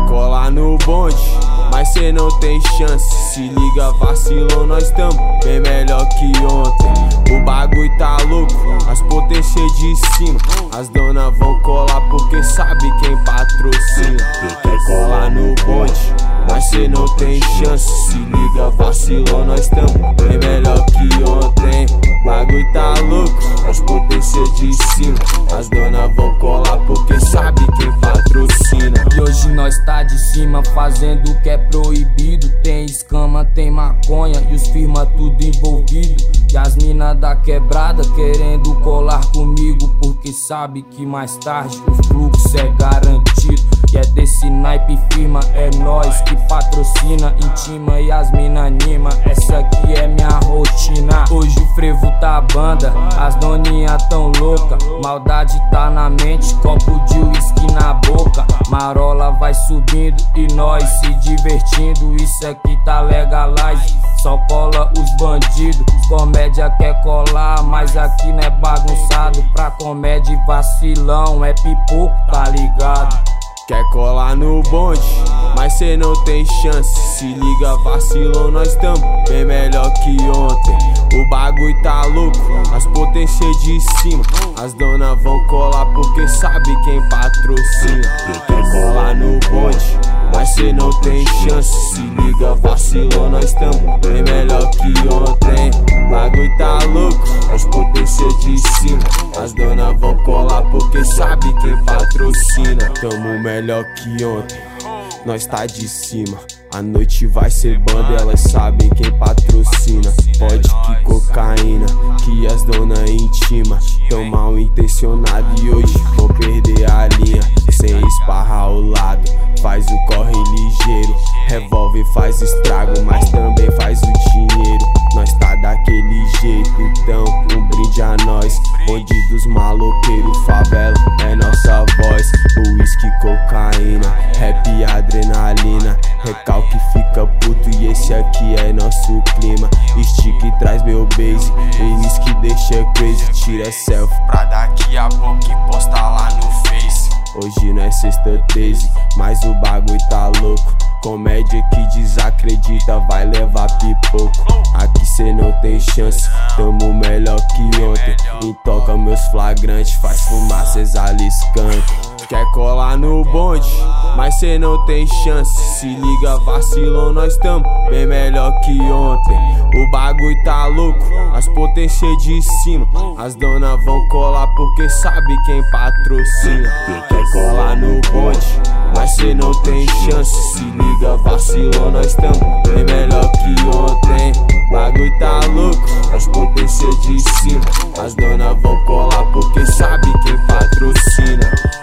colar no bonde, mas cê não tem chance. Se liga, vacilou, nós tamo bem melhor que ontem. O bagulho tá louco, as potências de cima. As donas vão colar porque sabe quem patrocina. Quer colar no bonde, mas cê não tem chance. Se liga, vacilou, nós tamo bem melhor que ontem. O bagulho tá louco, as potências de cima. As donas vão colar porque sabe quem patrocina. E hoje nós tá de cima fazendo o que é proibido. Tem escama, tem maconha e os firma tudo envolvido. E as mina da quebrada querendo colar comigo, porque sabe que mais tarde o fluxo é garantido. E é desse naipe firma, é nós que patrocina, intima e as mina anima. Essa aqui é minha rotina. Hoje o frevo tá banda, as doninha tão louca. Maldade tá na mente, copo de uísque na boca. Marola vai subindo e nós se divertindo. Isso aqui tá legalize, só cola os bandidos. Comédia quer colar, mas aqui não é bagunçado. Pra comédia e vacilão é pipoco, tá ligado? Quer colar no bonde, mas cê não tem chance. Se liga, vacilou, nós tamo bem melhor que ontem. O bagulho tá louco, as potências de cima. As donas vão colar porque sabe quem patrocina. Quer colar no bonde, mas cê não tem chance. Se liga, vacilou, nós tamo bem melhor que ontem. O bagulho tá louco, as potências de cima. As donas vão colar porque sabe quem patrocina. Tamo melhor que ontem, nós tá de cima. A noite vai ser banda, elas sabem quem patrocina. Pode que cocaína, que as donas intima. Tão mal intencionado e hoje vão perder a linha. Sem esparrar o lado, faz o corre ligeiro. Revólver faz estrago, mas também faz o dinheiro. Nós tá daquele jeito, então um brinde a nós. Bandidos maloqueiros, favela é nossa voz. Uísque, cocaína, rap e adrenalina. Recalque fica puto e esse aqui é nosso clima. Stick traz meu base, o whisky deixa crazy. Tira selfie pra daqui a pouco e posta lá no Face. Hoje não é sexta 13, mas o bagulho tá louco. Comédia que desacredita vai levar pipoco. Aqui cê não tem chance, tamo melhor que ontem. Intoca meus flagrantes, faz fumaça exaliscante. Quer colar no bonde, mas cê não tem chance. Se liga, vacilou, nós tamo bem melhor que ontem. O bagulho tá louco, as potências de cima. As donas vão colar porque sabe quem patrocina. Quer colar no bonde, mas cê não tem chance. Se liga, vacilou, nós tamo bem melhor que ontem. O bagulho tá louco, as potências de cima. As donas vão colar porque sabe quem patrocina.